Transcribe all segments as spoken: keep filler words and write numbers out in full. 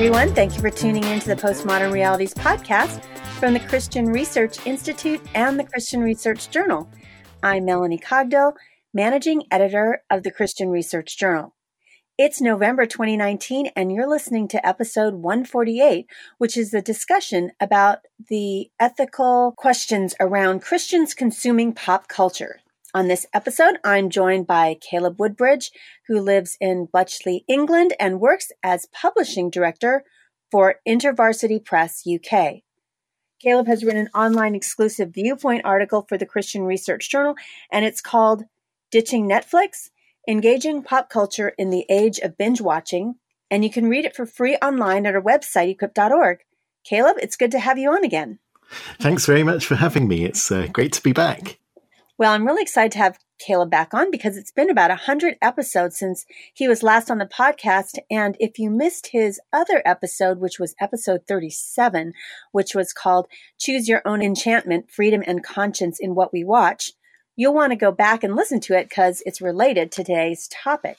everyone. Thank you for tuning in to the Postmodern Realities podcast from the Christian Research Institute and the Christian Research Journal. I'm Melanie Cogdill, managing editor of the Christian Research Journal. It's November twenty nineteen, and you're listening to episode one forty-eight, which is a discussion about the ethical questions around Christians consuming pop culture. On this episode, I'm joined by Caleb Woodbridge, who lives in Bletchley, England, and works as publishing director for InterVarsity Press U K. Caleb has written an online exclusive Viewpoint article for the Christian Research Journal, and it's called Ditching Netflix: Engaging Pop Culture in the Age of Binge Watching, and you can read it for free online at our website, equip dot org. Caleb, it's good to have you on again. Thanks very much for having me. It's uh, great to be back. Well, I'm really excited to have Caleb back on because it's been about one hundred episodes since he was last on the podcast. And if you missed his other episode, which was episode thirty-seven, which was called Choose Your Own Enchantment, Freedom and Conscience in What We Watch, you'll want to go back and listen to it because it's related to today's topic.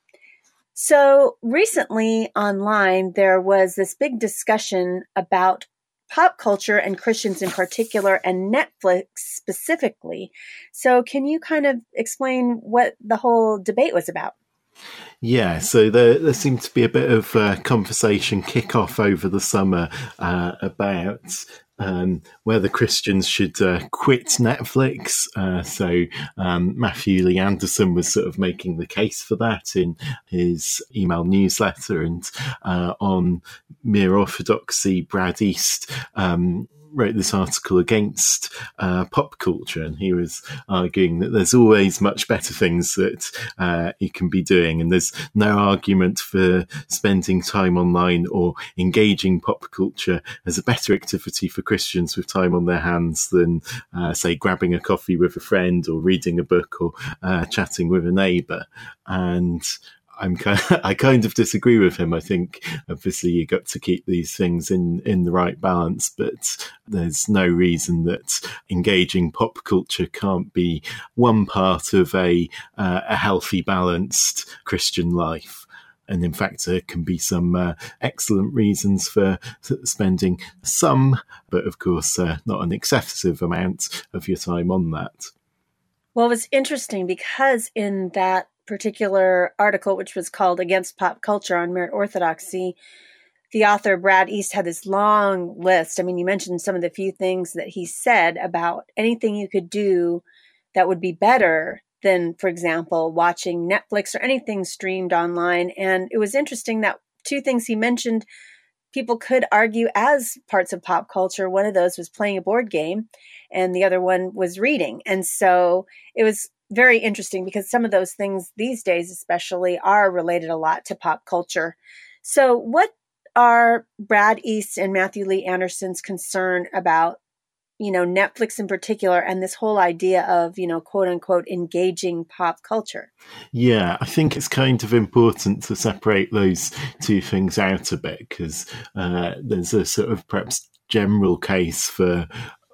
So recently online, there was this big discussion about pop culture and Christians in particular, and Netflix specifically. So can you kind of explain what the whole debate was about? Yeah, so there, there seemed to be a bit of uh, conversation kick-off over the summer uh, about um, whether Christians should uh, quit Netflix. Uh, so um, Matthew Lee Anderson was sort of making the case for that in his email newsletter, and uh, on Mere Orthodoxy, Brad East um wrote this article against uh, pop culture, and he was arguing that there's always much better things that uh, you can be doing, and there's no argument for spending time online or engaging pop culture as a better activity for Christians with time on their hands than, uh, say, grabbing a coffee with a friend or reading a book or uh, chatting with a neighbour. And I'm kind of, I kind of disagree with him. I think obviously you got to keep these things in, in the right balance, but there's no reason that engaging pop culture can't be one part of a uh, a healthy, balanced Christian life. And in fact, there can be some uh, excellent reasons for spending some, but of course, uh, not an excessive amount of your time on that. Well, it was interesting because in that particular article, which was called Against Pop Culture on Mere Orthodoxy, the author Brad East had this long list. I mean, you mentioned some of the few things that he said about anything you could do that would be better than, for example, watching Netflix or anything streamed online. And it was interesting that two things he mentioned people could argue as parts of pop culture. One of those was playing a board game, and the other one was reading. And so it was very interesting because some of those things these days especially are related a lot to pop culture. So what are Brad East and Matthew Lee Anderson's concern about, you know, Netflix in particular and this whole idea of, you know, quote unquote, engaging pop culture? Yeah, I think it's kind of important to separate those two things out a bit because uh, there's a sort of perhaps general case for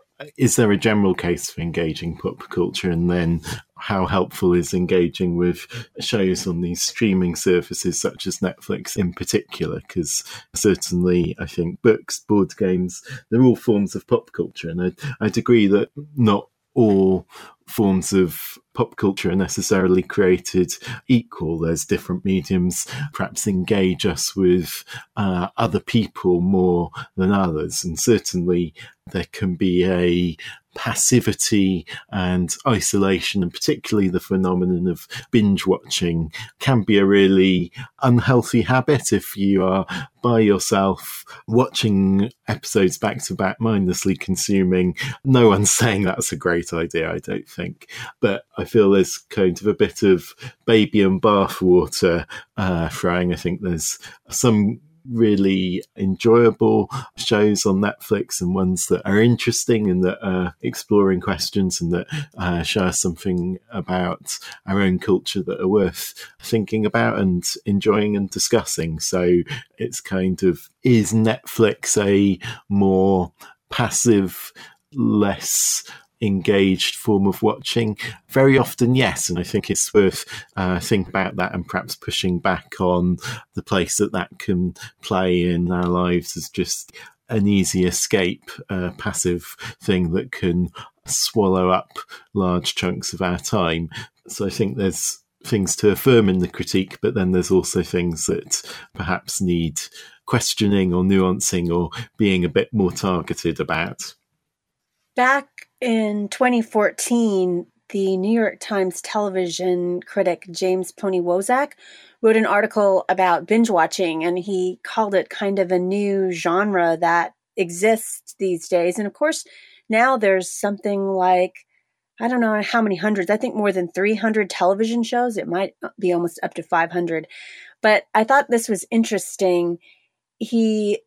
Is there a general case for engaging pop culture, and then how helpful is engaging with shows on these streaming services such as Netflix in particular? Because certainly I think books, board games, they're all forms of pop culture. And I'd, I'd agree that not all forms of pop culture are necessarily created equal. There's different mediums perhaps engage us with uh, other people more than others. And certainly there can be a passivity and isolation, and particularly the phenomenon of binge watching can be a really unhealthy habit if you are by yourself watching episodes back to back, mindlessly consuming. No one's saying that's a great idea, I don't think, but I feel there's kind of a bit of baby and bathwater uh, throwing. I think there's some really enjoyable shows on Netflix and ones that are interesting and that are exploring questions and that uh, show us something about our own culture that are worth thinking about and enjoying and discussing. So it's kind of, is Netflix a more passive, less engaged form of watching? Very often, yes. And I think it's worth uh, thinking about that and perhaps pushing back on the place that that can play in our lives as just an easy escape, uh, passive thing that can swallow up large chunks of our time. So I think there's things to affirm in the critique, but then there's also things that perhaps need questioning or nuancing or being a bit more targeted about. Back in twenty fourteen, the New York Times television critic James Pony Wozak wrote an article about binge watching, and he called it kind of a new genre that exists these days. And of course, now there's something like, I don't know how many hundreds, I think more than three hundred television shows. It might be almost up to five hundred. But I thought this was interesting. He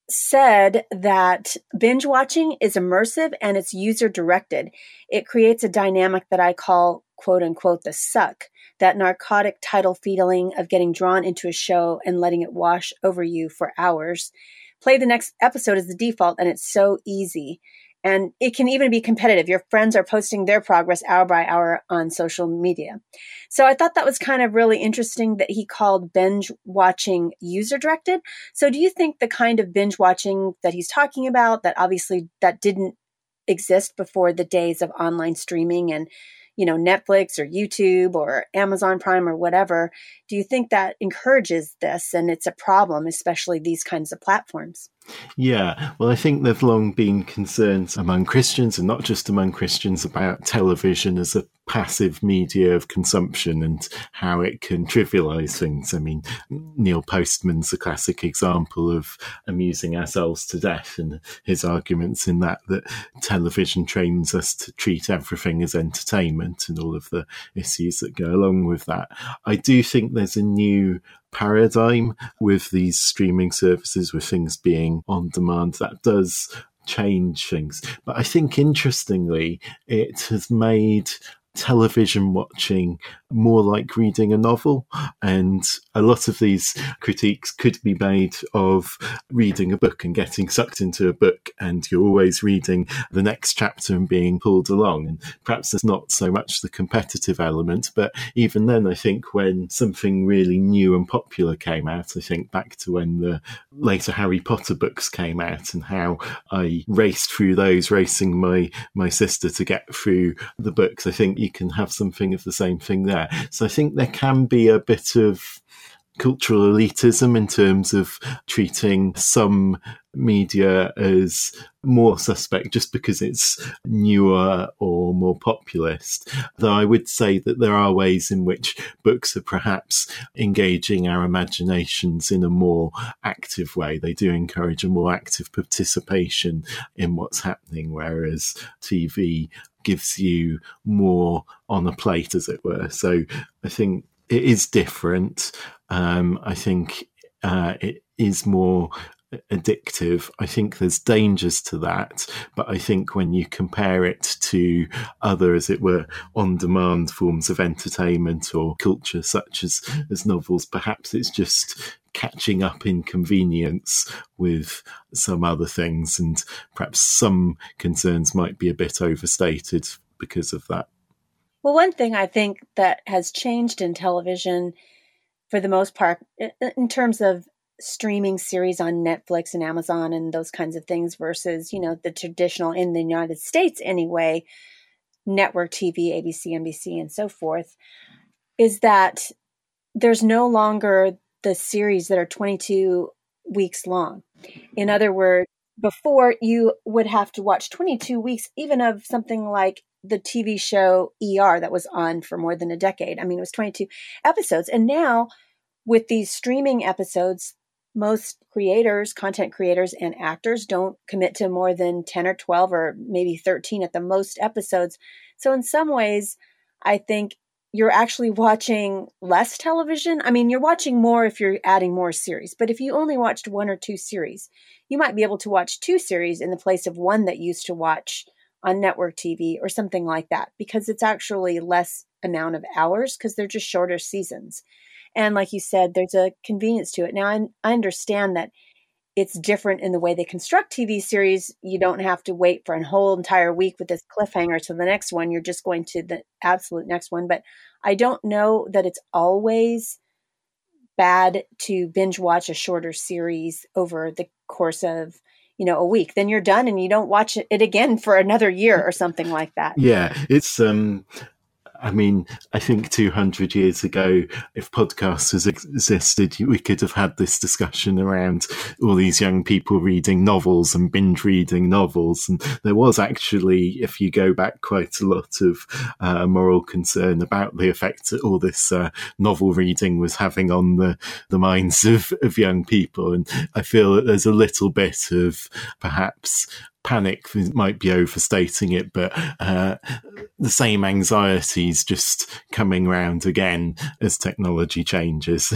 said that binge watching is immersive and it's user directed. It creates a dynamic that I call, quote unquote, the suck, that narcotic tidal feeling of getting drawn into a show and letting it wash over you for hours. Play the next episode as the default, and it's so easy. And it can even be competitive. Your friends are posting their progress hour by hour on social media. So I thought that was kind of really interesting that he called binge watching user directed. So do you think the kind of binge watching that he's talking about, that obviously that didn't exist before the days of online streaming and, you know, Netflix or YouTube or Amazon Prime or whatever, do you think that encourages this and it's a problem, especially these kinds of platforms? Yeah, well, I think there've long been concerns among Christians, and not just among Christians, about television as a passive media of consumption and how it can trivialize things. I mean, Neil Postman's a classic example of amusing ourselves to death, and his arguments in that, that television trains us to treat everything as entertainment and all of the issues that go along with that. I do think there's a new paradigm with these streaming services, with things being on demand, that does change things. But I think, interestingly, it has made television watching more like reading a novel, and a lot of these critiques could be made of reading a book and getting sucked into a book, and you're always reading the next chapter and being pulled along, and perhaps there's not so much the competitive element. But even then, I think when something really new and popular came out, I think back to when the later Harry Potter books came out and how I raced through those, racing my my sister to get through the books. I think you can have something of the same thing there. So I think there can be a bit of cultural elitism in terms of treating some media as more suspect just because it's newer or more populist. Though I would say that there are ways in which books are perhaps engaging our imaginations in a more active way. They do encourage a more active participation in what's happening, whereas T V gives you more on a plate, as it were. So I think it is different. Um, I think uh, it is more addictive. I think there's dangers to that, but I think when you compare it to other, as it were, on-demand forms of entertainment or culture, such as, as novels, perhaps it's just catching up in convenience with some other things, and perhaps some concerns might be a bit overstated because of that. Well, one thing I think that has changed in television for the most part, in terms of streaming series on Netflix and Amazon and those kinds of things versus, you know, the traditional, in the United States anyway, network T V, A B C, N B C, and so forth, is that there's no longer the series that are twenty-two weeks long. In other words, before you would have to watch twenty-two weeks, even of something like the T V show E R that was on for more than a decade. I mean, it was twenty-two episodes. And now with these streaming episodes, most creators, content creators and actors don't commit to more than ten or twelve or maybe thirteen at the most episodes. So in some ways, I think you're actually watching less television. I mean, you're watching more if you're adding more series. But if you only watched one or two series, you might be able to watch two series in the place of one that you used to watch on network T V or something like that, because it's actually less amount of hours because they're just shorter seasons. And like you said, there's a convenience to it. Now, I, I understand that it's different in the way they construct T V series. You don't have to wait for a whole entire week with this cliffhanger to the next one. You're just going to the absolute next one. But I don't know that it's always bad to binge watch a shorter series over the course of, you know, a week. Then you're done and you don't watch it again for another year or something like that. Yeah, it's um I mean, I think two hundred years ago, if podcasts existed, we could have had this discussion around all these young people reading novels and binge reading novels. And there was actually, if you go back, quite a lot of uh, moral concern about the effect that all this uh, novel reading was having on the, the minds of, of young people. And I feel that there's a little bit of perhaps panic might be overstating it, but uh, the same anxieties just coming round again as technology changes.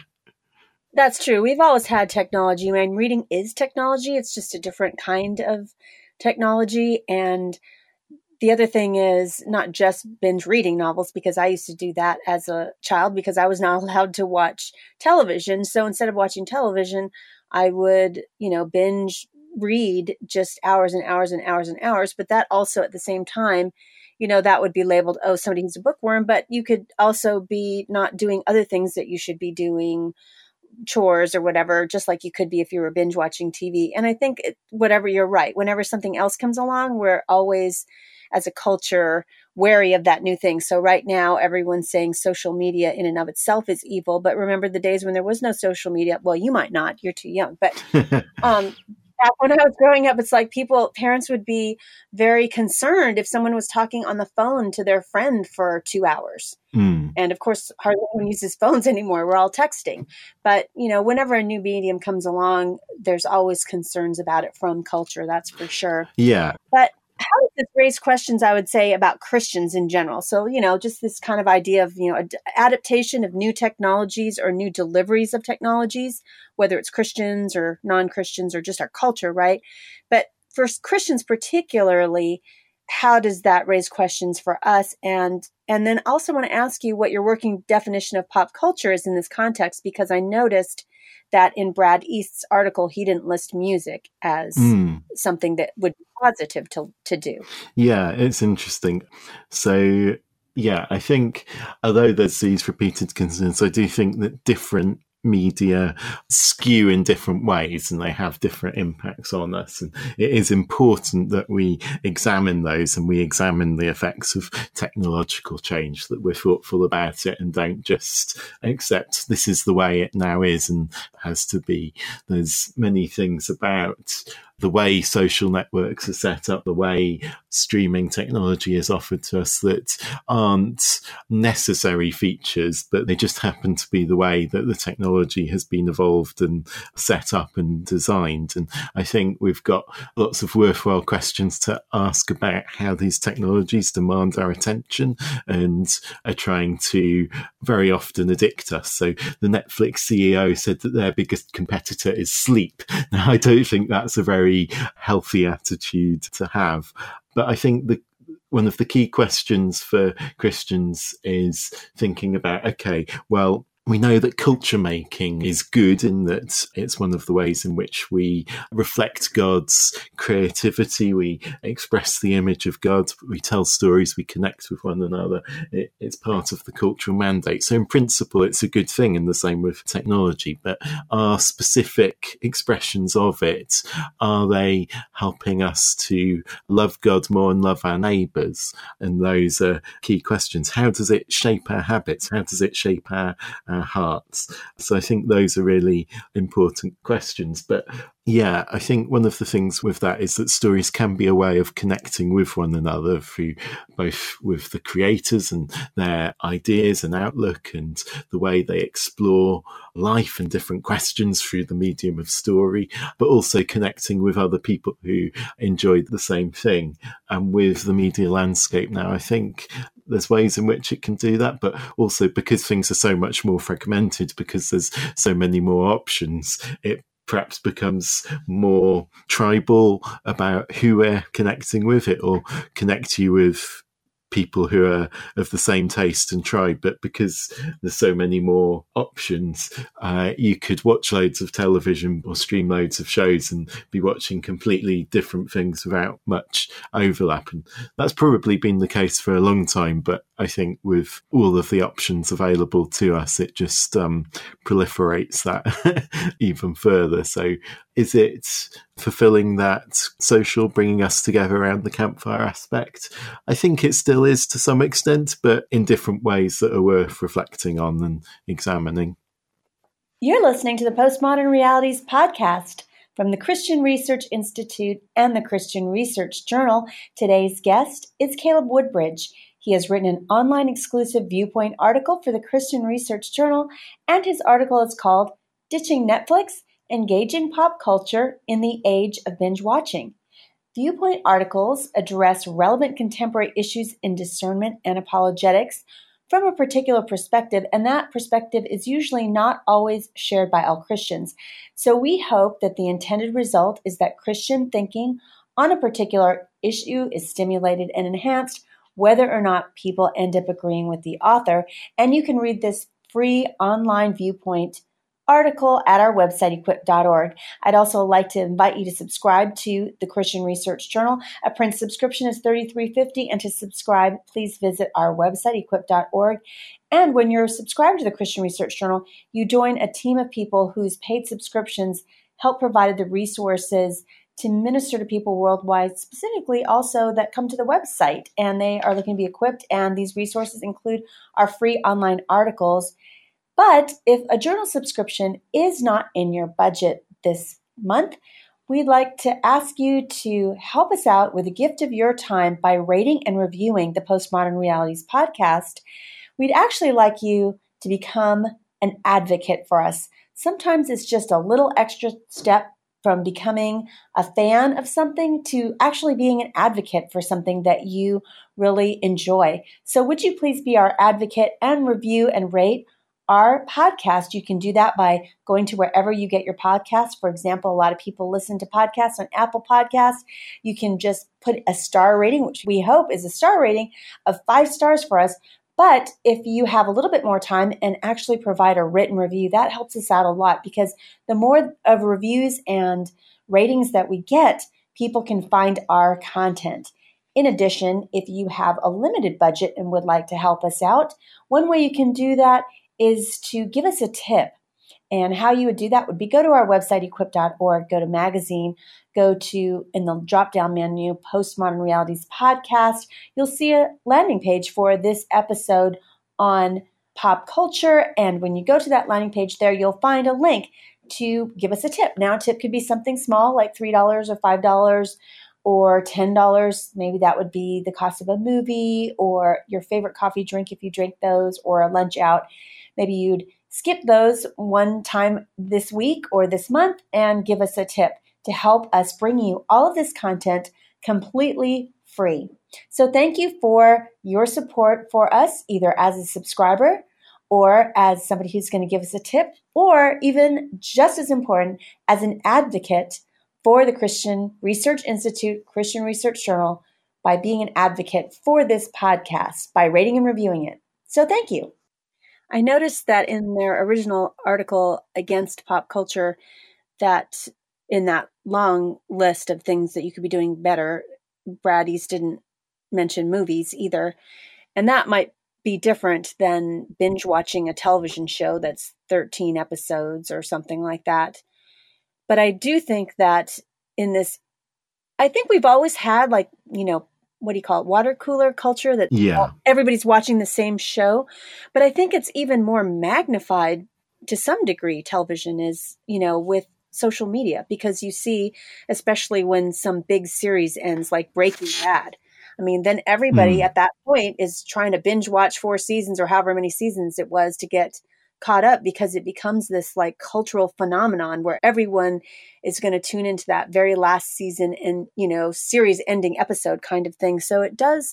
That's true. We've always had technology. I mean, reading is technology. It's just a different kind of technology. And the other thing is not just binge reading novels, because I used to do that as a child because I was not allowed to watch television. So instead of watching television, I would, you know, binge read just hours and hours and hours and hours. But that also at the same time, you know, that would be labeled, oh, somebody who's a bookworm, but you could also be not doing other things that you should be doing, chores or whatever, just like you could be if you were binge watching T V. And I think it, whatever, you're right. Whenever something else comes along, we're always, as a culture, wary of that new thing. So right now, everyone's saying social media in and of itself is evil. But remember the days when there was no social media? Well, you might not. You're too young. But um when I was growing up, it's like people, parents would be very concerned if someone was talking on the phone to their friend for two hours. Mm. And of course, hardly anyone uses phones anymore. We're all texting. But, you know, whenever a new medium comes along, there's always concerns about it from culture. That's for sure. Yeah. But how does this raise questions, I would say, about Christians in general? So, you know, just this kind of idea of, you know, ad- adaptation of new technologies or new deliveries of technologies, whether it's Christians or non-Christians or just our culture, right? But for Christians particularly, how does that raise questions for us? And and then also want to ask you what your working definition of pop culture is in this context, because I noticed that in Brad East's article, he didn't list music as mm. something that would be positive to, to do. Yeah, it's interesting. So, yeah, I think although there's these repeated concerns, I do think that different media skew in different ways and they have different impacts on us. And it is important that we examine those and we examine the effects of technological change, that we're thoughtful about it and don't just accept this is the way it now is and has to be. There's many things about the way social networks are set up, the way streaming technology is offered to us that aren't necessary features, but they just happen to be the way that the technology has been evolved and set up and designed. And I think we've got lots of worthwhile questions to ask about how these technologies demand our attention and are trying to very often addict us. So the Netflix C E O said that their biggest competitor is sleep. Now, I don't think that's a very healthy attitude to have. But I think the one of the key questions for Christians is thinking about, okay, well, we know that culture making is good in that it's one of the ways in which we reflect God's creativity. We express the image of God. We tell stories. We connect with one another. It, it's part of the cultural mandate. So in principle, it's a good thing, and the same with technology. But are specific expressions of it, are they helping us to love God more and love our neighbours? And those are key questions. How does it shape our habits? How does it shape our our hearts? So I think those are really important questions. But yeah, I think one of the things with that is that stories can be a way of connecting with one another through both with the creators and their ideas and outlook and the way they explore life and different questions through the medium of story, but also connecting with other people who enjoyed the same thing. And with the media landscape now, I think there's ways in which it can do that, but also because things are so much more fragmented, because there's so many more options, it perhaps becomes more tribal about who we're connecting with. It or connect you with people who are of the same taste and tribe, but because there's so many more options, uh, you could watch loads of television or stream loads of shows and be watching completely different things without much overlap. And that's probably been the case for a long time, but I think with all of the options available to us, it just um, proliferates that even further. So is it fulfilling that social, bringing us together around the campfire aspect? I think it still is to some extent, but in different ways that are worth reflecting on and examining. You're listening to the Postmodern Realities podcast from the Christian Research Institute and the Christian Research Journal. Today's guest is Caleb Woodbridge. He has written an online exclusive Viewpoint article for the Christian Research Journal, and his article is called Ditching Netflix, Engaging Pop Culture in the Age of Binge Watching. Viewpoint articles address relevant contemporary issues in discernment and apologetics from a particular perspective, and that perspective is usually not always shared by all Christians. So we hope that the intended result is that Christian thinking on a particular issue is stimulated and enhanced, whether or not people end up agreeing with the author. And you can read this free online Viewpoint article at our website, equip dot org. I'd also like to invite you to subscribe to the Christian Research Journal. A print subscription is thirty-three dollars and fifty cents, and to subscribe, please visit our website, equip dot org. And when you're subscribed to the Christian Research Journal, you join a team of people whose paid subscriptions help provide the resources to minister to people worldwide, specifically also that come to the website, and they are looking to be equipped. And these resources include our free online articles. But if a journal subscription is not in your budget this month, we'd like to ask you to help us out with a gift of your time by rating and reviewing the Postmodern Realities podcast. We'd actually like you to become an advocate for us. Sometimes it's just a little extra step from becoming a fan of something to actually being an advocate for something that you really enjoy. So would you please be our advocate and review and rate our podcast? You can do that by going to wherever you get your podcasts. For example, a lot of people listen to podcasts on Apple Podcasts. You can just put a star rating, which we hope is a star rating of five stars for us. But if you have a little bit more time and actually provide a written review, that helps us out a lot, because the more of reviews and ratings that we get, people can find our content. In addition, if you have a limited budget and would like to help us out, one way you can do that is to give us a tip. And how you would do that would be go to our website, equip dot org, go to magazine, go to, in the drop-down menu, Postmodern Realities Podcast. You'll see a landing page for this episode on pop culture. And when you go to that landing page there, you'll find a link to give us a tip. Now, a tip could be something small like three dollars or five dollars or ten dollars. Maybe that would be the cost of a movie or your favorite coffee drink if you drink those, or a lunch out. Maybe you'd skip those one time this week or this month and give us a tip to help us bring you all of this content completely free. So thank you for your support for us, either as a subscriber or as somebody who's going to give us a tip, or even just as important, as an advocate for the Christian Research Institute, Christian Research Journal, by being an advocate for this podcast, by rating and reviewing it. So thank you. I noticed that in their original article against pop culture, that in that long list of things that you could be doing better, Brad East didn't mention movies either. And that might be different than binge watching a television show that's thirteen episodes or something like that. But I do think that in this, I think we've always had, like, you know, what do you call it? Water cooler culture, that yeah. everybody's watching the same show. But I think it's even more magnified to some degree, television is, you know, with social media, because you see, especially when some big series ends, like Breaking Bad. I mean, then everybody mm. at that point is trying to binge watch four seasons or however many seasons it was to get caught up, because it becomes this like cultural phenomenon where everyone is going to tune into that very last season and, you know, series ending episode kind of thing. So it does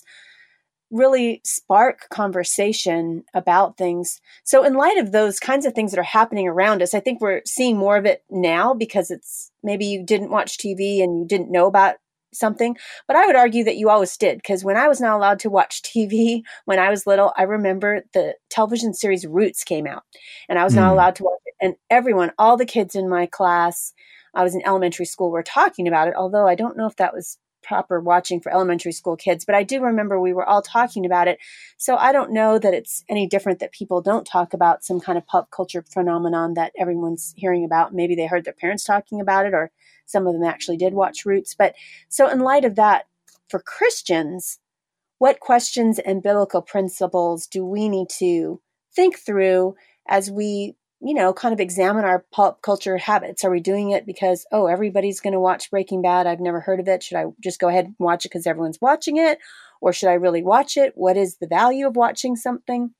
really spark conversation about things. So in light of those kinds of things that are happening around us, I think we're seeing more of it now, because it's maybe you didn't watch T V and you didn't know about something, but I would argue that you always did, because when I was not allowed to watch T V when I was little, I remember the television series Roots came out, and I was not Mm. allowed to watch it. And everyone, all the kids in my class, I was in elementary school, were talking about it, although I don't know if that was proper watching for elementary school kids, but I do remember we were all talking about it. So I don't know that it's any different that people don't talk about some kind of pop culture phenomenon that everyone's hearing about. Maybe they heard their parents talking about it, or some of them actually did watch Roots. But so in light of that, for Christians, what questions and biblical principles do we need to think through as we, you know, kind of examine our pop culture habits? Are we doing it because, oh, everybody's going to watch Breaking Bad, I've never heard of it, should I just go ahead and watch it because everyone's watching it? Or should I really watch it? What is the value of watching something?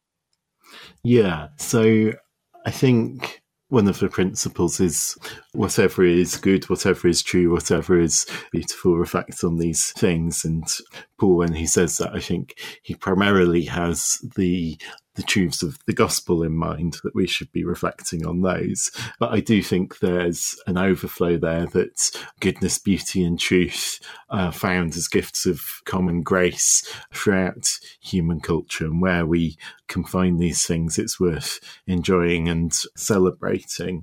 Yeah, so I think one of the principles is whatever is good, whatever is true, whatever is beautiful, reflect on these things. And Paul, when he says that, I think he primarily has the the truths of the gospel in mind, that we should be reflecting on those. But I do think there's an overflow there, that goodness, beauty and truth are found as gifts of common grace throughout human culture, and where we can find these things, it's worth enjoying and celebrating.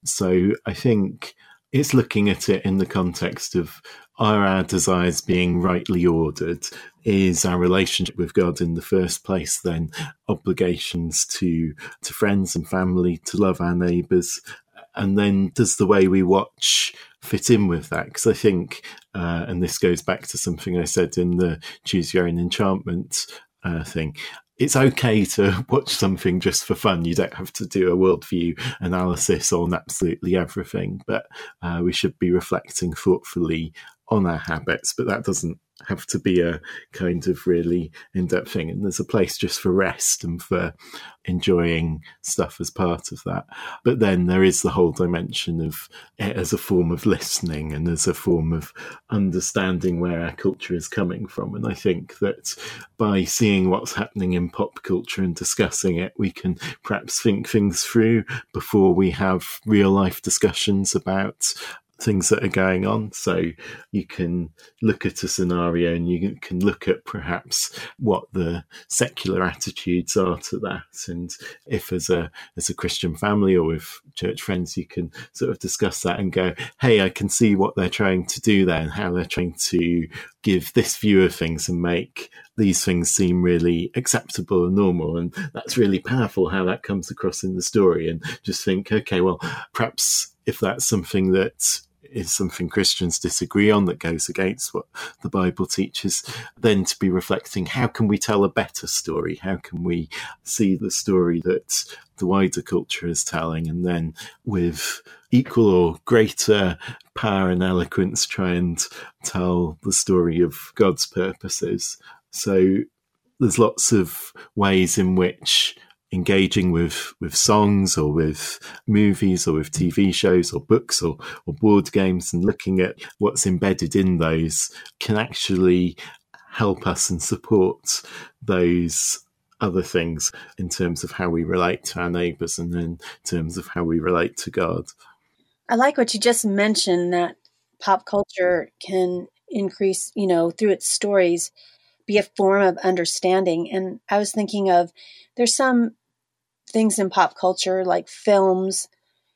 So I think it's looking at it in the context of, are our desires being rightly ordered? Is our relationship with God in the first place then obligations to to friends and family, to love our neighbours? And then does the way we watch fit in with that? Because I think, uh, and this goes back to something I said in the Choose Your Own Enchantment uh, thing, it's okay to watch something just for fun. You don't have to do a worldview analysis on absolutely everything, but uh, we should be reflecting thoughtfully on our habits, but that doesn't have to be a kind of really in-depth thing. And there's a place just for rest and for enjoying stuff as part of that. But then there is the whole dimension of it as a form of listening and as a form of understanding where our culture is coming from. And I think that by seeing what's happening in pop culture and discussing it, we can perhaps think things through before we have real life discussions about things that are going on. So you can look at a scenario and you can look at perhaps what the secular attitudes are to that. And if as a as a Christian family or with church friends, you can sort of discuss that and go, hey, I can see what they're trying to do there and how they're trying to give this view of things and make these things seem really acceptable and normal. And that's really powerful how that comes across in the story. And just think, okay, well, perhaps if that's something that is something Christians disagree on, that goes against what the Bible teaches, then to be reflecting, how can we tell a better story? How can we see the story that the wider culture is telling, and then with equal or greater power and eloquence try and tell the story of God's purposes? So there's lots of ways in which engaging with, with songs or with movies or with T V shows or books or, or board games and looking at what's embedded in those can actually help us and support those other things in terms of how we relate to our neighbours and in terms of how we relate to God. I like what you just mentioned, that pop culture can increase, you know, through its stories, be a form of understanding. And I was thinking of, there's some things in pop culture like films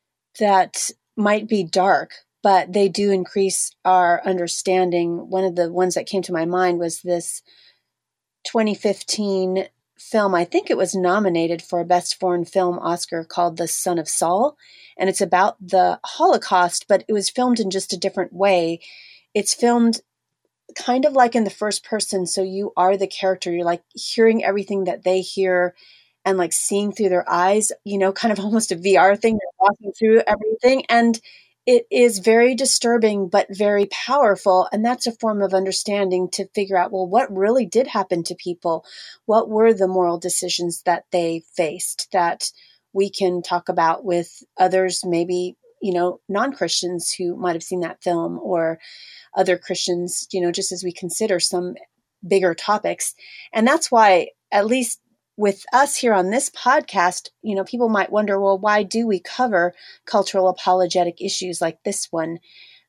that might be dark, but they do increase our understanding. One of the ones that came to my mind was this twenty fifteen film. I think it was nominated for a Best Foreign Film Oscar, called The Son of Saul. And it's about the Holocaust, but it was filmed in just a different way. It's filmed kind of like in the first person. So you are the character. You're like hearing everything that they hear and like seeing through their eyes, you know, kind of almost a V R thing. You're walking through everything. And it is very disturbing, but very powerful. And that's a form of understanding to figure out, well, what really did happen to people? What were the moral decisions that they faced that we can talk about with others, maybe, you know, non-Christians who might have seen that film, or other Christians, you know, just as we consider some bigger topics. And that's why, at least with us here on this podcast, you know, people might wonder, well, why do we cover cultural apologetic issues like this one?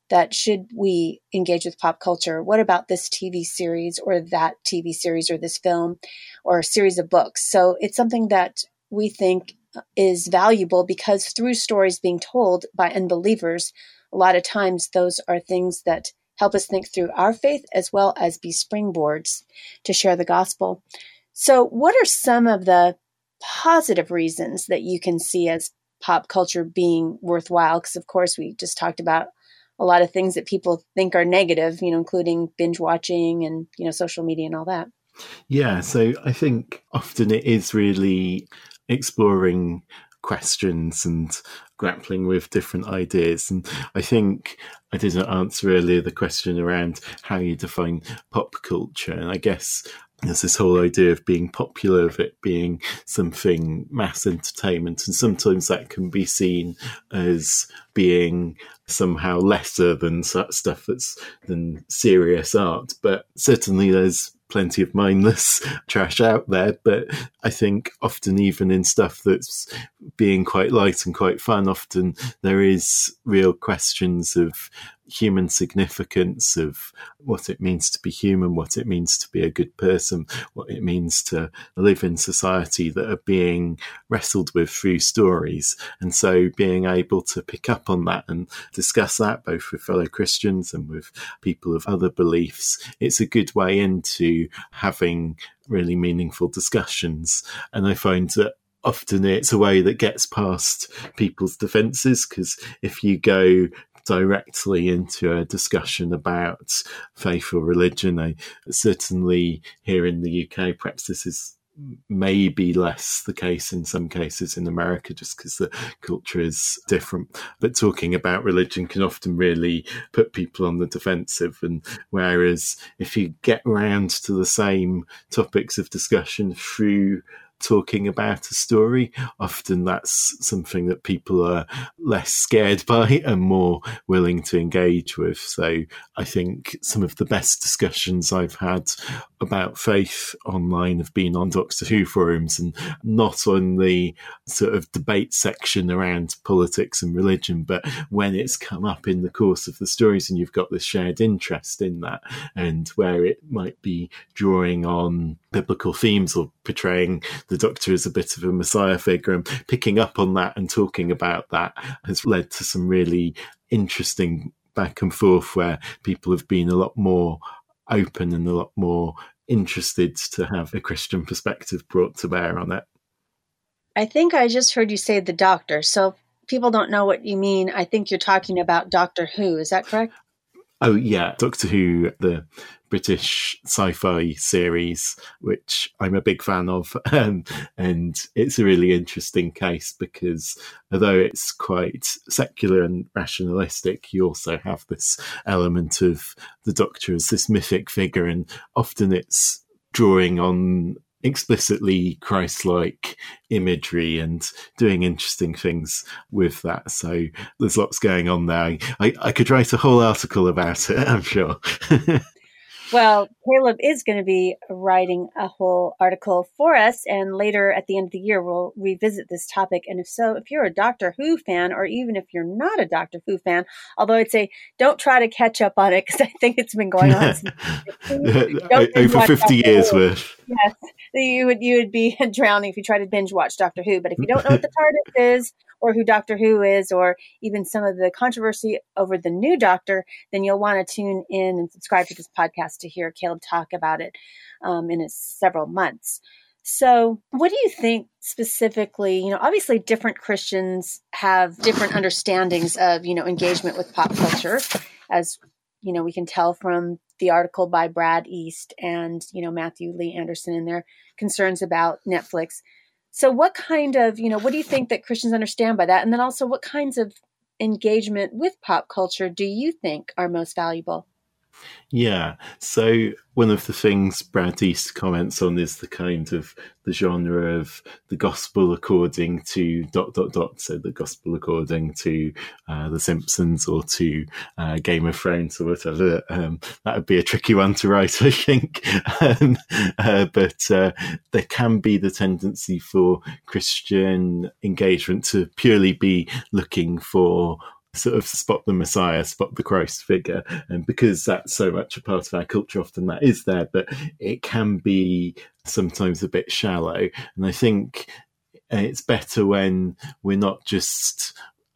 that should we engage with pop culture? What about this T V series or that T V series or this film or a series of books? So it's something that we think is valuable because through stories being told by unbelievers, a lot of times those are things that help us think through our faith as well as be springboards to share the gospel. So what are some of the positive reasons that you can see as pop culture being worthwhile? Because of course we just talked about a lot of things that people think are negative, you know, including binge watching and, you know, social media and all that. Yeah, so I think often it is really exploring questions and grappling with different ideas. And I think I didn't answer earlier the question around how you define pop culture. And I guess there's this whole idea of being popular, of it being something mass entertainment. And sometimes that can be seen as being somehow lesser than stuff that's than serious art. But certainly there's plenty of mindless trash out there, but I think often even in stuff that's being quite light and quite fun, often there is real questions of human significance, of what it means to be human, what it means to be a good person, what it means to live in society, that are being wrestled with through stories. And so being able to pick up on that and discuss that both with fellow Christians and with people of other beliefs, it's a good way into having really meaningful discussions. And I find that often it's a way that gets past people's defences, because if you go directly into a discussion about faith or religion, I certainly here in the U K, perhaps this is maybe less the case in some cases in America, just because the culture is different. But talking about religion can often really put people on the defensive. And whereas if you get around to the same topics of discussion through talking about a story, often that's something that people are less scared by and more willing to engage with. So I think some of the best discussions I've had about faith online have been on Doctor Who forums, and not on the sort of debate section around politics and religion, but when it's come up in the course of the stories and you've got this shared interest in that, and where it might be drawing on biblical themes or portraying the Doctor as a bit of a messiah figure, and picking up on that and talking about that has led to some really interesting back and forth where people have been a lot more open and a lot more interested to have a Christian perspective brought to bear on it. I think I just heard you say the Doctor. So if people don't know what you mean, I think you're talking about Doctor Who. Is that correct? Oh, yeah. Doctor Who, the British sci-fi series, which I'm a big fan of. Um, and it's a really interesting case because although it's quite secular and rationalistic, you also have this element of the Doctor as this mythic figure. And often it's drawing on explicitly Christ-like imagery and doing interesting things with that. So there's lots going on there. I, I could write a whole article about it, I'm sure. Well, Caleb is going to be writing a whole article for us, and later at the end of the year, we'll revisit this topic. And if so, if you're a Doctor Who fan, or even if you're not a Doctor Who fan, although I'd say don't try to catch up on it because I think it's been going on since over fifty years worth. Yes, you would you would be drowning if you tried to binge watch Doctor Who. But if you don't know what the TARDIS is, or who Doctor Who is, or even some of the controversy over the new Doctor, then you'll want to tune in and subscribe to this podcast to hear Caleb talk about it um, in his several months. So what do you think specifically, you know, obviously different Christians have different understandings of, you know, engagement with pop culture, as, you know, we can tell from the article by Brad East and, you know, Matthew Lee Anderson and their concerns about Netflix. So what kind of, you know, what do you think that Christians understand by that? And then also what kinds of engagement with pop culture do you think are most valuable? Yeah. So one of the things Brad East comments on is the kind of the genre of the gospel according to dot, dot, dot. So the gospel according to uh, The Simpsons or to uh, Game of Thrones or whatever. Um, that would be a tricky one to write, I think. um, uh, but uh, there can be the tendency for Christian engagement to purely be looking for sort of spot the Messiah, spot the Christ figure. And because that's so much a part of our culture, often that is there, but it can be sometimes a bit shallow. And I think it's better when we're not just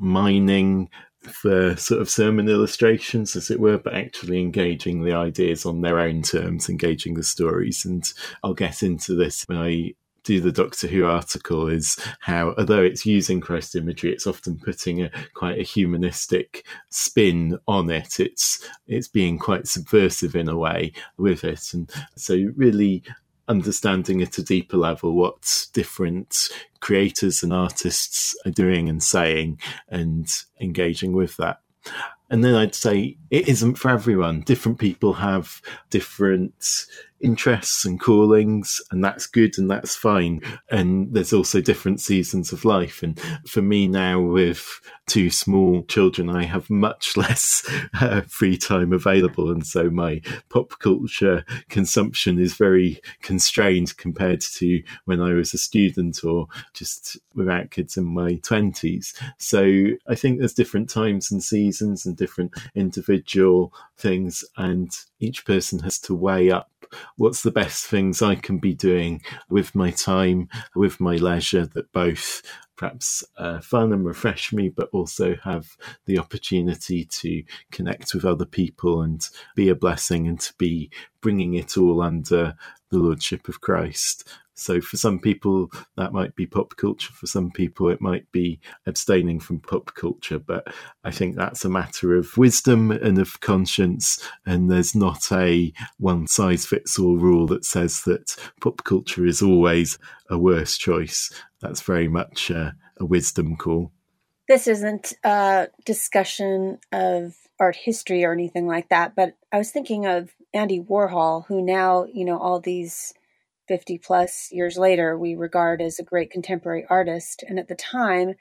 mining for sort of sermon illustrations, as it were, but actually engaging the ideas on their own terms, engaging the stories. And I'll get into this when I do the Doctor Who article, is how, although it's using Christ imagery, it's often putting a quite a humanistic spin on it. It's it's being quite subversive in a way with it. And so really understanding at a deeper level what different creators and artists are doing and saying, and engaging with that. And then I'd say it isn't for everyone. Different people have different interests and callings, and that's good and that's fine. And there's also different seasons of life. And for me now, with two small children, I have much less uh, free time available. And so my pop culture consumption is very constrained compared to when I was a student or just without kids in my twenties. So I think there's different times and seasons and different individual things, and each person has to weigh up what's the best things I can be doing with my time, with my leisure, that both perhaps uh, fun and refresh me, but also have the opportunity to connect with other people and be a blessing, and to be bringing it all under the Lordship of Christ. So for some people, that might be pop culture. For some people, it might be abstaining from pop culture. But I think that's a matter of wisdom and of conscience. And there's not a one-size-fits-all rule that says that pop culture is always a worse choice. That's very much a, a wisdom call. This isn't a discussion of art history or anything like that, but I was thinking of Andy Warhol, who now, you know, all these fifty plus years later, we regard as a great contemporary artist. And at the time,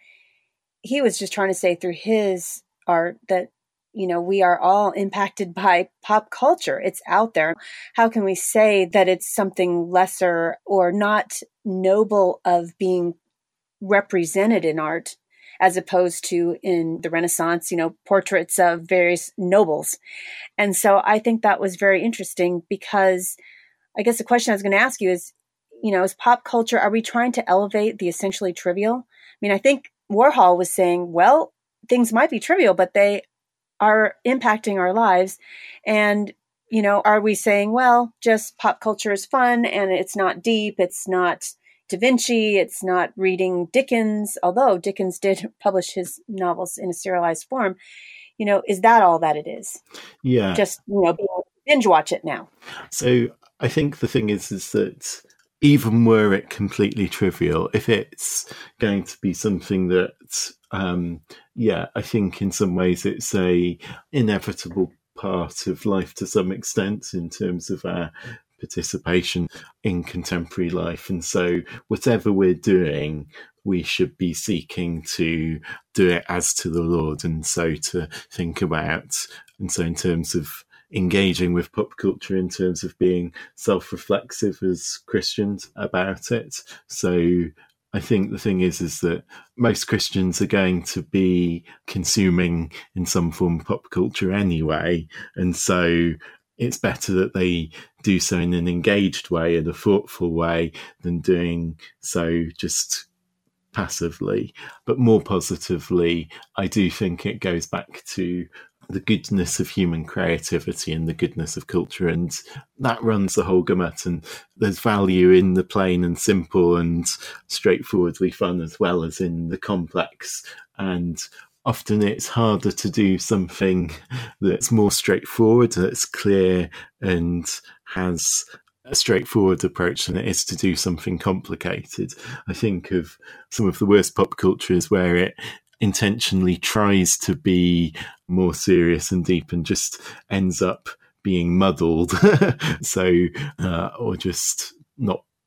he was just trying to say through his art that, you know, we are all impacted by pop culture. It's out there. How can we say that it's something lesser or not noble of being represented in art, as opposed to in the Renaissance, you know, portraits of various nobles? And so I think that was very interesting, because I guess the question I was going to ask you is, you know, is pop culture, are we trying to elevate the essentially trivial? I mean, I think Warhol was saying, well, things might be trivial, but they are impacting our lives. And, you know, are we saying, well, just pop culture is fun and it's not deep, it's not Da Vinci, it's not reading Dickens, although Dickens did publish his novels in a serialized form. You know, is that all that it is? Yeah. Just, you know, binge watch it now. So I think the thing is, is that even were it completely trivial, if it's going to be something that, um, yeah, I think in some ways it's a inevitable part of life to some extent in terms of our participation in contemporary life. And so whatever we're doing, we should be seeking to do it as to the Lord. And so to think about, and so in terms of engaging with pop culture, in terms of being self-reflexive as Christians about it. So I think the thing is, is that most Christians are going to be consuming in some form pop culture anyway. And so it's better that they do so in an engaged way, in a thoughtful way, than doing so just passively. But more positively, I do think it goes back to the goodness of human creativity and the goodness of culture, and that runs the whole gamut. And there's value in the plain and simple and straightforwardly fun, as well as in the complex. And often it's harder to do something that's more straightforward, that's clear and has a straightforward approach, than it is to do something complicated. I think of some of the worst pop cultures where it intentionally tries to be more serious and deep and just ends up being muddled. so, uh, or just not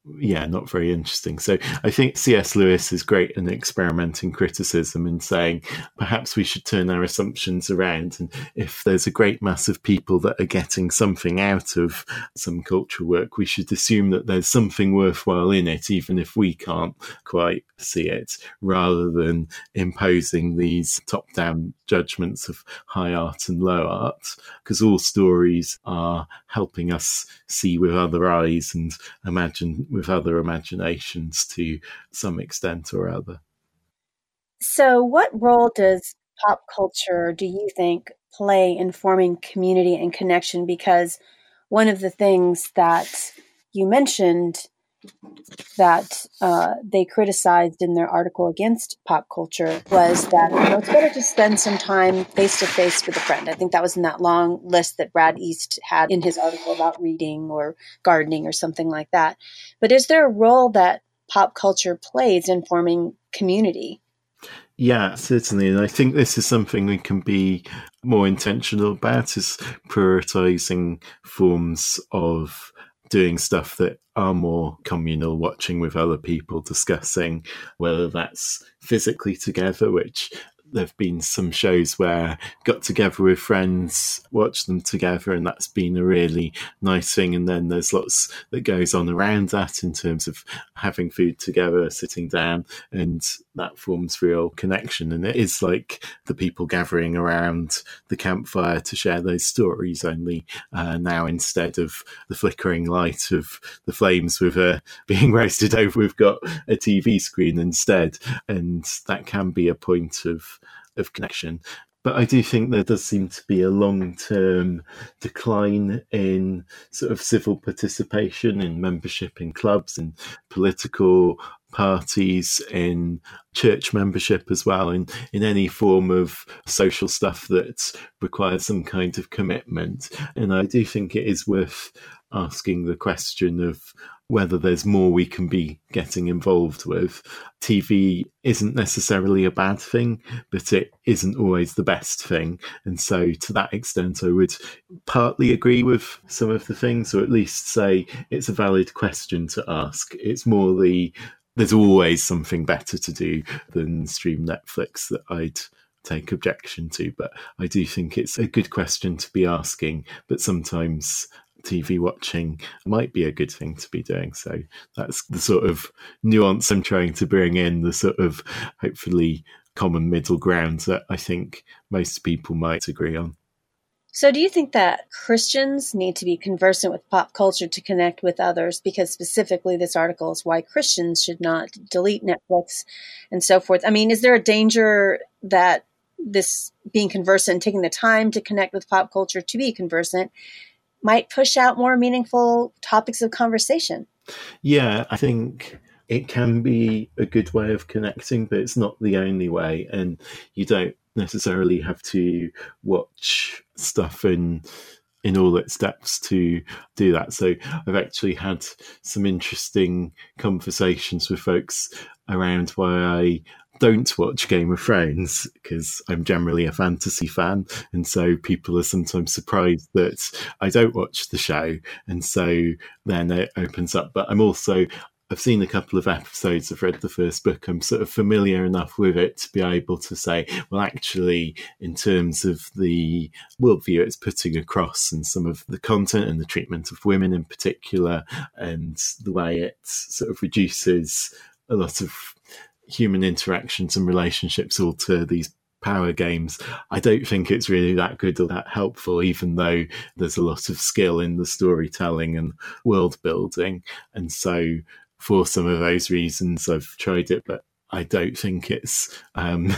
yeah, not very interesting. So I think C S Lewis is great in experimenting criticism and saying perhaps we should turn our assumptions around. And if there's a great mass of people that are getting something out of some cultural work, we should assume that there's something worthwhile in it, even if we can't quite see it, rather than imposing these top-down judgments of high art and low art, because all stories are helping us see with other eyes and imagine with other imaginations to some extent or other. So what role does pop culture, do you think, play in forming community and connection? Because one of the things that you mentioned that uh, they criticized in their article against pop culture was that, you know, it's better to spend some time face-to-face with a friend. I think that was in that long list that Brad East had in his article about reading or gardening or something like that. But is there a role that pop culture plays in forming community? Yeah, certainly. And I think this is something we can be more intentional about, is prioritizing forms of doing stuff that are more communal, watching with other people, discussing, whether that's physically together, which there've been some shows where got together with friends, watched them together, and that's been a really nice thing. And then there's lots that goes on around that in terms of having food together, sitting down, and that forms real connection. And it is like the people gathering around the campfire to share those stories, only uh, now instead of the flickering light of the flames with uh, being roasted over, we've got a T V screen instead. And that can be a point of of connection. But I do think there does seem to be a long-term decline in sort of civil participation, in membership in clubs, in political parties, in church membership as well, in, in any form of social stuff that requires some kind of commitment. And I do think it is worth asking the question of whether there's more we can be getting involved with. T V isn't necessarily a bad thing, but it isn't always the best thing. And so to that extent, I would partly agree with some of the things, or at least say it's a valid question to ask. It's more the, there's always something better to do than stream Netflix that I'd take objection to. But I do think it's a good question to be asking, but sometimes T V watching might be a good thing to be doing. So that's the sort of nuance I'm trying to bring in, the sort of hopefully common middle ground that I think most people might agree on. So do you think that Christians need to be conversant with pop culture to connect with others? Because specifically this article is why Christians should not delete Netflix and so forth. I mean, is there a danger that this being conversant, taking the time to connect with pop culture to be conversant, might push out more meaningful topics of conversation? Yeah, I think it can be a good way of connecting, but it's not the only way. And you don't necessarily have to watch stuff in in all its depths to do that. So I've actually had some interesting conversations with folks around why I don't watch Game of Thrones, because I'm generally a fantasy fan, and so people are sometimes surprised that I don't watch the show, and so then it opens up. But I'm also, I've seen a couple of episodes, I've read the first book, I'm sort of familiar enough with it to be able to say, well, actually, in terms of the worldview it's putting across and some of the content and the treatment of women in particular, and the way it sort of reduces a lot of human interactions and relationships all to these power games, I don't think it's really that good or that helpful, even though there's a lot of skill in the storytelling and world building. And so for some of those reasons, I've tried it, but I don't think it's um,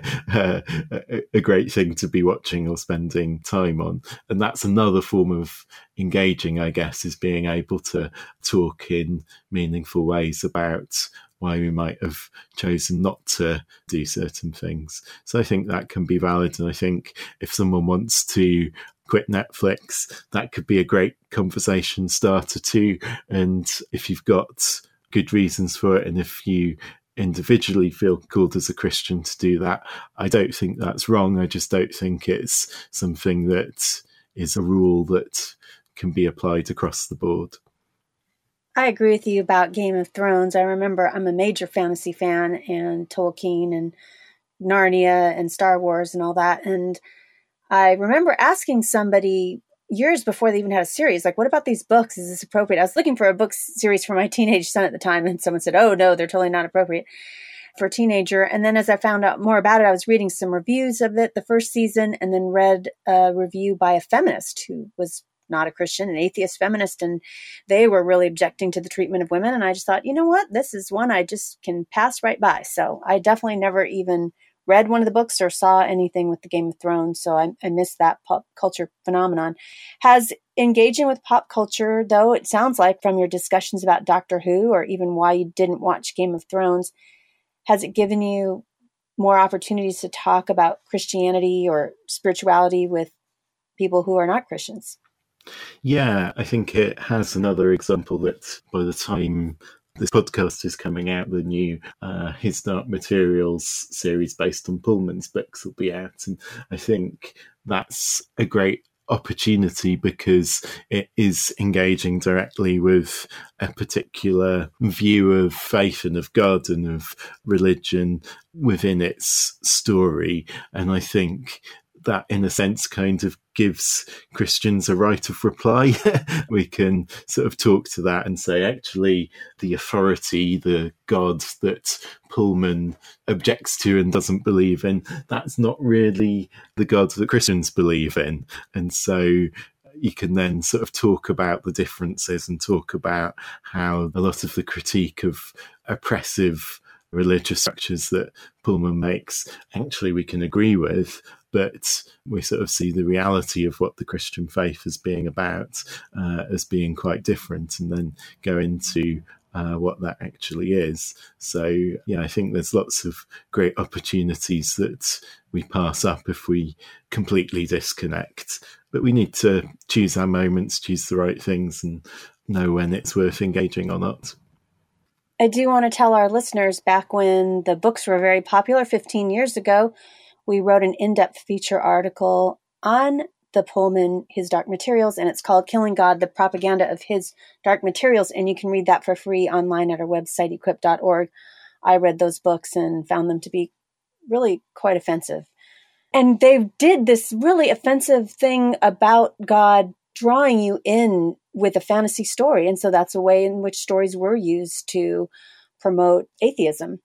a, a great thing to be watching or spending time on. And that's another form of engaging, I guess, is being able to talk in meaningful ways about why we might have chosen not to do certain things. So I think that can be valid. And I think if someone wants to quit Netflix, that could be a great conversation starter too. And if you've got good reasons for it, and if you individually feel called as a Christian to do that, I don't think that's wrong. I just don't think it's something that is a rule that can be applied across the board. I agree with you about Game of Thrones. I remember I'm a major fantasy fan, and Tolkien and Narnia and Star Wars and all that. And I remember asking somebody years before they even had a series, like, what about these books? Is this appropriate? I was looking for a book series for my teenage son at the time, and someone said, oh, no, they're totally not appropriate for a teenager. And then as I found out more about it, I was reading some reviews of it the first season, and then read a review by a feminist who was not a Christian, an atheist feminist, and they were really objecting to the treatment of women. And I just thought, you know what, this is one I just can pass right by. So I definitely never even read one of the books or saw anything with the Game of Thrones. So I, I missed that pop culture phenomenon. Has engaging with pop culture, though, it sounds like from your discussions about Doctor Who, or even why you didn't watch Game of Thrones, has it given you more opportunities to talk about Christianity or spirituality with people who are not Christians? Yeah, I think it has another example that by the time this podcast is coming out, the new uh, His Dark Materials series based on Pullman's books will be out. And I think that's a great opportunity because it is engaging directly with a particular view of faith and of God and of religion within its story. And I think that, in a sense, kind of gives Christians a right of reply. We can sort of talk to that and say, actually, the authority, the God that Pullman objects to and doesn't believe in, that's not really the God that Christians believe in. And so you can then sort of talk about the differences and talk about how a lot of the critique of oppressive religious structures that Pullman makes, actually we can agree with, but we sort of see the reality of what the Christian faith is being about uh, as being quite different, and then go into uh, what that actually is. So, yeah, I think there's lots of great opportunities that we pass up if we completely disconnect. But we need to choose our moments, choose the right things, and know when it's worth engaging or not. I do want to tell our listeners, back when the books were very popular fifteen years ago, we wrote an in-depth feature article on the Pullman, His Dark Materials, and it's called Killing God, the Propaganda of His Dark Materials. And you can read that for free online at our website, equip dot org. I read those books and found them to be really quite offensive. And they did this really offensive thing about God drawing you in with a fantasy story. And so that's a way in which stories were used to promote atheism.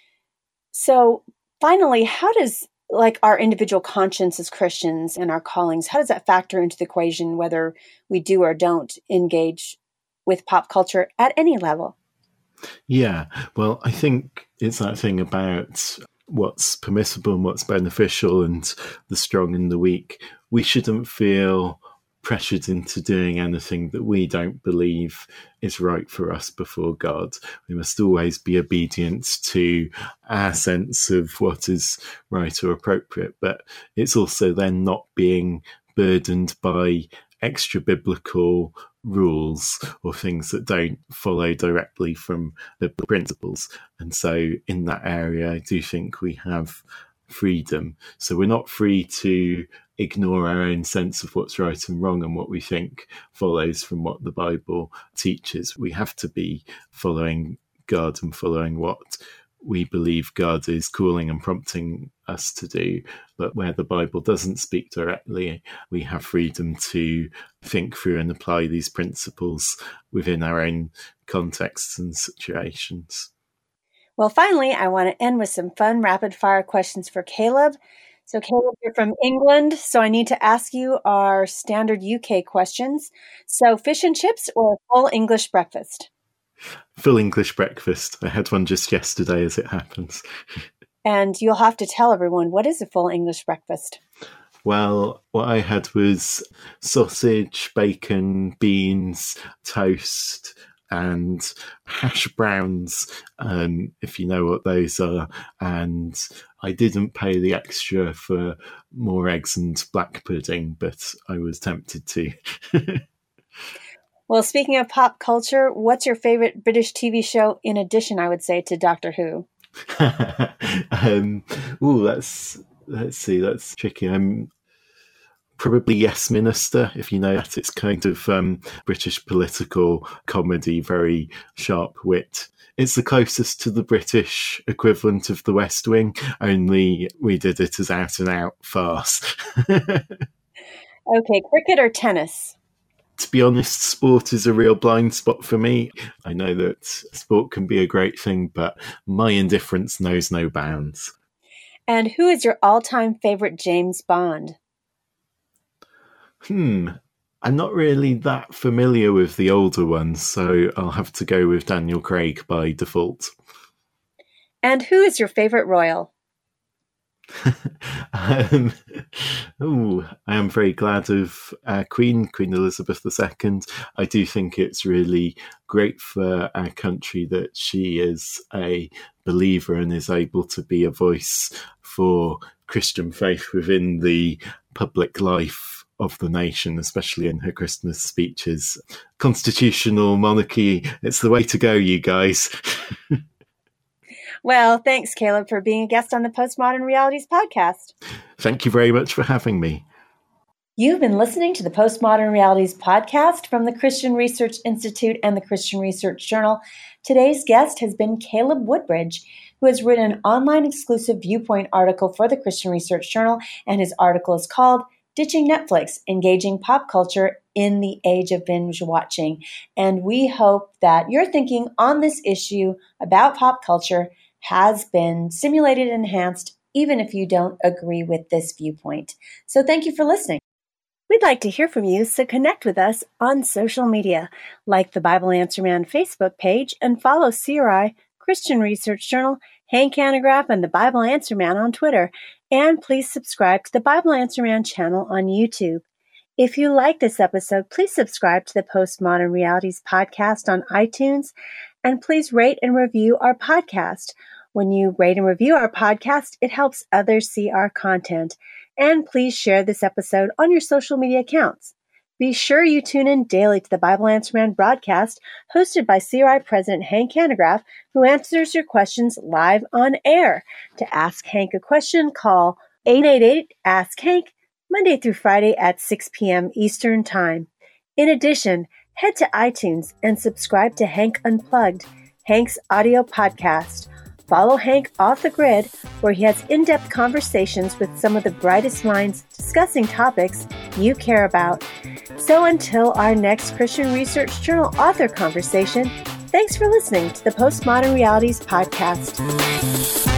So finally, how does like our individual conscience as Christians and our callings, how does that factor into the equation, whether we do or don't engage with pop culture at any level? Yeah, well, I think it's that thing about what's permissible and what's beneficial and the strong and the weak. We shouldn't feel pressured into doing anything that we don't believe is right for us before God. We must always be obedient to our sense of what is right or appropriate, but it's also then not being burdened by extra biblical rules or things that don't follow directly from biblical principles. And so in that area, I do think we have freedom. So we're not free to ignore our own sense of what's right and wrong and what we think follows from what the Bible teaches. We have to be following God and following what we believe God is calling and prompting us to do. But where the Bible doesn't speak directly, we have freedom to think through and apply these principles within our own contexts and situations. Well, finally, I want to end with some fun rapid fire questions for Caleb. So Caleb, you're from England, so I need to ask you our standard U K questions. So fish and chips or full English breakfast? Full English breakfast. I had one just yesterday, as it happens. And you'll have to tell everyone, what is a full English breakfast? Well, what I had was sausage, bacon, beans, toast, and hash browns, um, if you know what those are. And I didn't pay the extra for more eggs and black pudding, but I was tempted to. Well, speaking of pop culture, what's your favorite British T V show in addition, I would say, to Doctor Who? um, oh, that's, let's see, that's tricky. I'm Probably Yes Minister, if you know that. It's kind of um, British political comedy, very sharp wit. It's the closest to the British equivalent of The West Wing, only we did it as out-and-out farce. Okay, cricket or tennis? To be honest, sport is a real blind spot for me. I know that sport can be a great thing, but my indifference knows no bounds. And who is your all-time favorite James Bond? Hmm, I'm not really that familiar with the older ones, so I'll have to go with Daniel Craig by default. And who is your favorite royal? um, ooh, I am very glad of uh, Queen, Queen Elizabeth the Second. I do think it's really great for our country that she is a believer and is able to be a voice for Christian faith within the public life of the nation, especially in her Christmas speeches. Constitutional monarchy, it's the way to go, you guys. Well, thanks, Caleb, for being a guest on the Postmodern Realities podcast. Thank you very much for having me. You've been listening to the Postmodern Realities podcast from the Christian Research Institute and the Christian Research Journal. Today's guest has been Caleb Woodbridge, who has written an online exclusive Viewpoint article for the Christian Research Journal, and his article is called Ditching Netflix, Engaging Pop Culture in the Age of Binge Watching. And we hope that your thinking on this issue about pop culture has been stimulated and enhanced, even if you don't agree with this viewpoint. So thank you for listening. We'd like to hear from you, so connect with us on social media, like the Bible Answer Man Facebook page, and follow C R I, Christian Research Journal, Hank Hanegraaff, and the Bible Answer Man on Twitter. And please subscribe to the Bible Answer Man channel on YouTube. If you like this episode, please subscribe to the Postmodern Realities podcast on iTunes, and please rate and review our podcast. When you rate and review our podcast, it helps others see our content. And please share this episode on your social media accounts. Be sure you tune in daily to the Bible Answer Man broadcast, hosted by C R I President Hank Hanegraaff, who answers your questions live on air. To ask Hank a question, call eight eight eight, ask Hank, Monday through Friday at six p.m. Eastern Time. In addition, head to iTunes and subscribe to Hank Unplugged, Hank's audio podcast. Follow Hank Off the Grid, where he has in-depth conversations with some of the brightest minds discussing topics you care about. So until our next Christian Research Journal author conversation, thanks for listening to the Postmodern Realities podcast.